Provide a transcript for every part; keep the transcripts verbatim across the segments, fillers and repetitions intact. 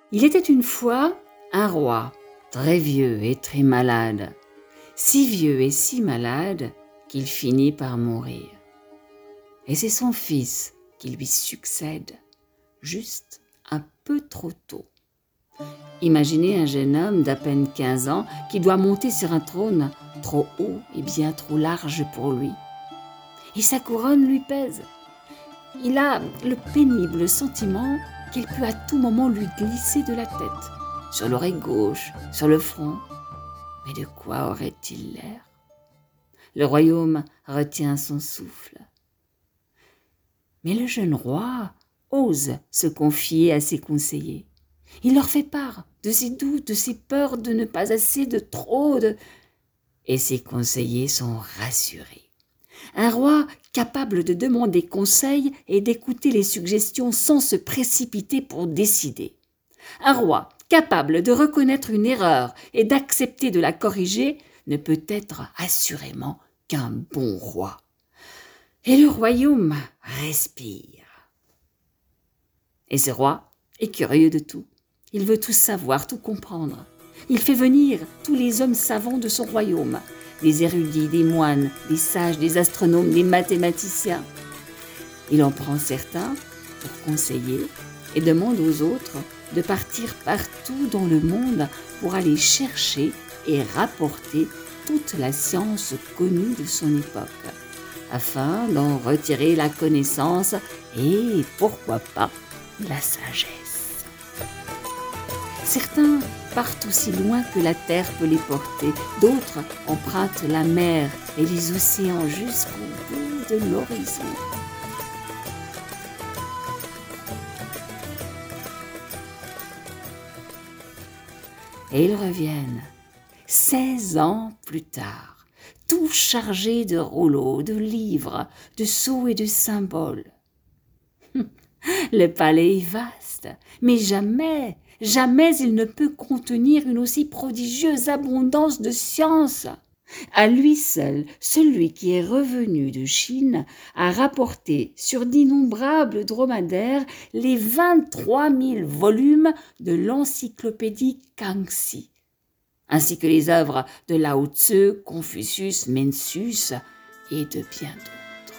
Il était une fois un roi, très vieux et très malade, si vieux et si malade qu'il finit par mourir. Et c'est son fils qui lui succède, juste un peu trop tôt. Imaginez un jeune homme d'à peine quinze ans qui doit monter sur un trône trop haut et bien trop large pour lui. Et sa couronne lui pèse. Il a le pénible sentiment qu'elle peut à tout moment lui glisser de la tête, sur l'oreille gauche, sur le front. Mais de quoi aurait-il l'air? Le royaume retient son souffle. Mais le jeune roi ose se confier à ses conseillers. Il leur fait part de ses doutes, de ses peurs de ne pas assez, de trop, de... Et ses conseillers sont rassurés. Un roi capable de demander conseil et d'écouter les suggestions sans se précipiter pour décider. Un roi capable de reconnaître une erreur et d'accepter de la corriger ne peut être assurément qu'un bon roi. Et le royaume respire. Et ce roi est curieux de tout. Il veut tout savoir, tout comprendre. Il fait venir tous les hommes savants de son royaume, des érudits, des moines, des sages, des astronomes, des mathématiciens. Il en prend certains pour conseiller et demande aux autres de partir partout dans le monde pour aller chercher et rapporter toute la science connue de son époque, afin d'en retirer la connaissance et, pourquoi pas, la sagesse. Certains partent aussi loin que la terre peut les porter, d'autres empruntent la mer et les océans jusqu'au bout de l'horizon. Et ils reviennent, seize ans plus tard, tout chargés de rouleaux, de livres, de sceaux et de symboles. Le palais est vaste, mais jamais, jamais il ne peut contenir une aussi prodigieuse abondance de science. À lui seul, celui qui est revenu de Chine a rapporté sur d'innombrables dromadaires les vingt-trois mille volumes de l'encyclopédie Kangxi, ainsi que les œuvres de Lao Tzu, Confucius, Mencius et de bien d'autres.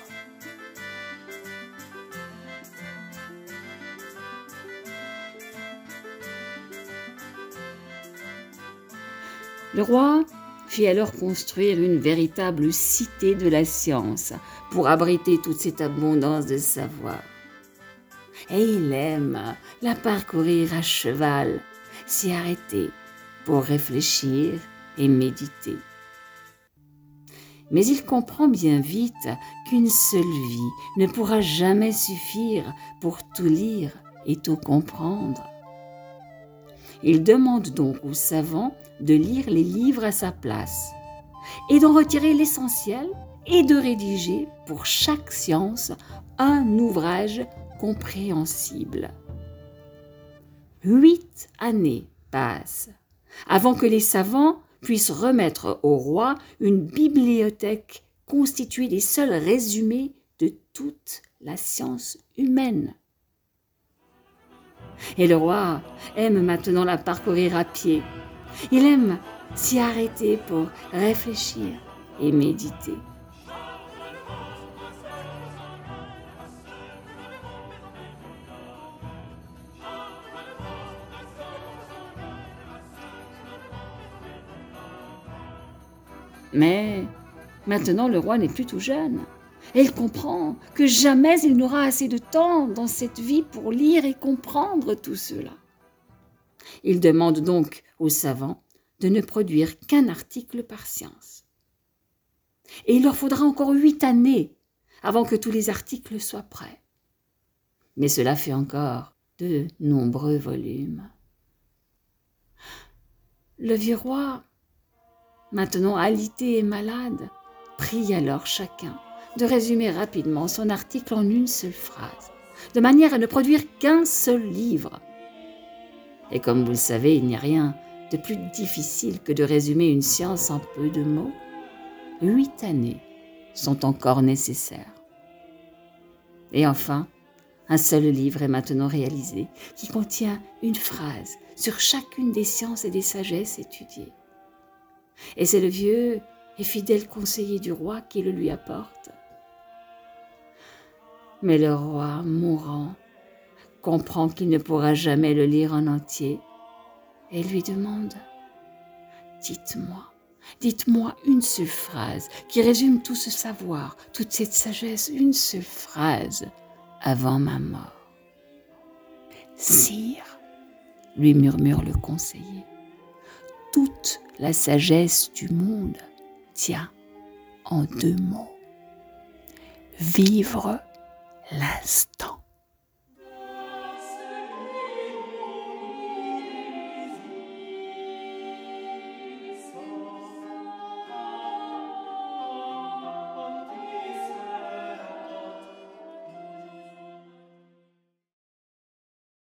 Le roi fit alors construire une véritable cité de la science pour abriter toute cette abondance de savoir. Et il aime la parcourir à cheval, s'y arrêter pour réfléchir et méditer. Mais il comprend bien vite qu'une seule vie ne pourra jamais suffire pour tout lire et tout comprendre. Il demande donc aux savants de lire les livres à sa place et d'en retirer l'essentiel et de rédiger pour chaque science un ouvrage compréhensible. Huit années passent avant que les savants puissent remettre au roi une bibliothèque constituée des seuls résumés de toute la science humaine. Et le roi aime maintenant la parcourir à pied. Il aime s'y arrêter pour réfléchir et méditer. Mais maintenant le roi n'est plus tout jeune. Et il comprend que jamais il n'aura assez de temps dans cette vie pour lire et comprendre tout cela. Il demande donc aux savants de ne produire qu'un article par science. Et il leur faudra encore huit années avant que tous les articles soient prêts. Mais cela fait encore de nombreux volumes. Le vieux roi, maintenant alité et malade, prie alors chacun de résumer rapidement son article en une seule phrase, de manière à ne produire qu'un seul livre. Et comme vous le savez, il n'y a rien de plus difficile que de résumer une science en peu de mots. Huit années sont encore nécessaires. Et enfin, Un seul livre est maintenant réalisé, qui contient une phrase sur chacune des sciences et des sagesses étudiées. Et c'est le vieux et fidèle conseiller du roi qui le lui apporte. Mais le roi, mourant, comprend qu'il ne pourra jamais le lire en entier et lui demande « Dites-moi, dites-moi une seule phrase qui résume tout ce savoir, toute cette sagesse, une seule phrase avant ma mort. » « Sire, lui murmure le conseiller, toute la sagesse du monde tient en deux mots. Vivre l'instant.